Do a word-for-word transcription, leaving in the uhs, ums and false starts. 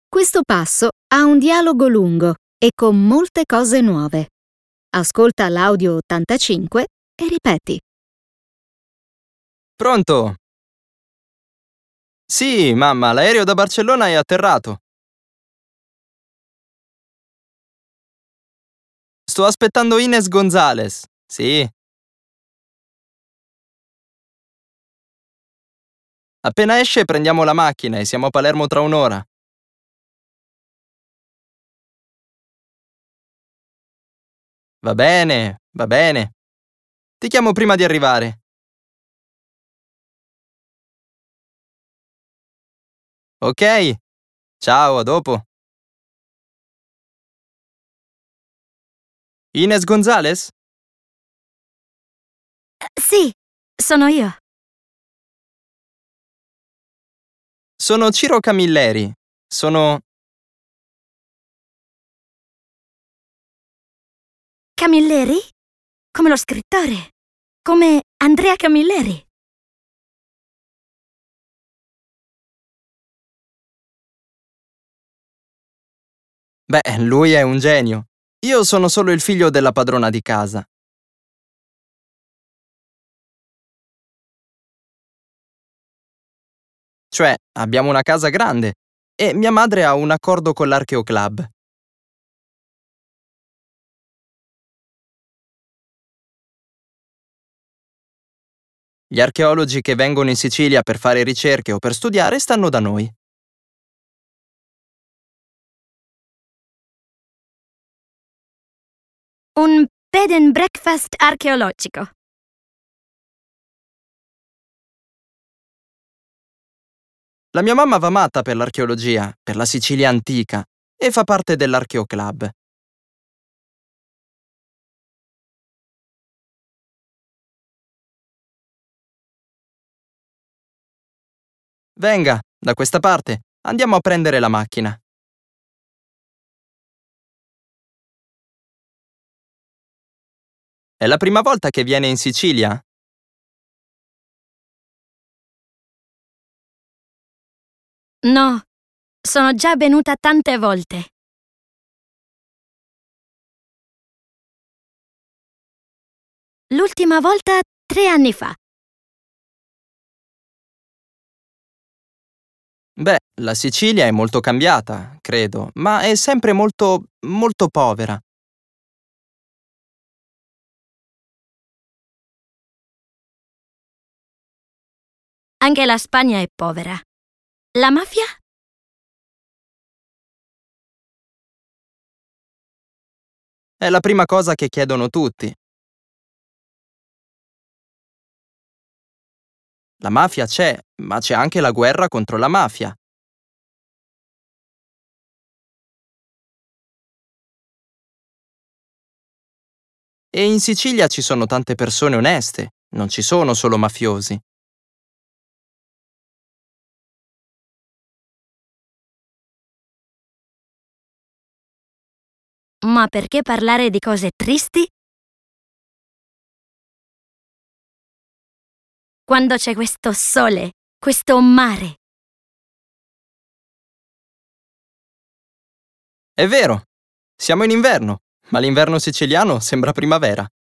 Questo passo ha un dialogo lungo e con molte cose nuove. Ascolta l'audio ottantacinque e ripeti. Pronto? Sì, mamma, l'aereo da Barcellona è atterrato. Sto aspettando Ines Gonzalez. Sì. Appena esce prendiamo la macchina e siamo a Palermo tra un'ora. Va bene, va bene. Ti chiamo prima di arrivare. Ok. Ciao, a dopo. Ines Gonzalez? Sì, sono io. Sono Ciro Camilleri. Sono... Camilleri? Come lo scrittore? Come Andrea Camilleri? Beh, lui è un genio. Io sono solo il figlio della padrona di casa. Cioè, abbiamo una casa grande e mia madre ha un accordo con l'Archeo Club. Gli archeologi che vengono in Sicilia per fare ricerche o per studiare stanno da noi. Un bed and breakfast archeologico. La mia mamma va matta per l'archeologia, per la Sicilia antica, e fa parte dell'Archeo Club. Venga, da questa parte, andiamo a prendere la macchina. È la prima volta che viene in Sicilia? No, sono già venuta tante volte. L'ultima volta tre anni fa. Beh, la Sicilia è molto cambiata, credo, ma è sempre molto, molto povera. Anche la Spagna è povera. La mafia? È la prima cosa che chiedono tutti. La mafia c'è, ma c'è anche la guerra contro la mafia. E in Sicilia ci sono tante persone oneste, non ci sono solo mafiosi. Ma perché parlare di cose tristi? Quando c'è questo sole, questo mare. È vero, siamo in inverno, ma l'inverno siciliano sembra primavera.